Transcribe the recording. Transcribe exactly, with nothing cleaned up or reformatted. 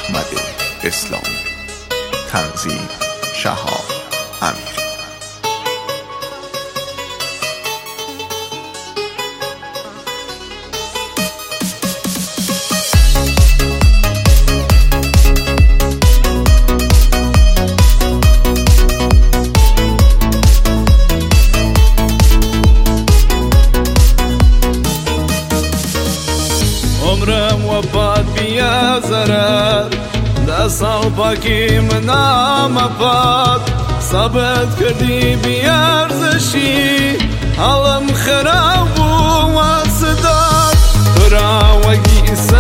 احمد اسلامی. تنظیم شهاب امیری. عمرم وفات بیا زرر دستم پاکی منام پاد ثابت کردی بیارزشی حالم خراب و صدات تو را وگی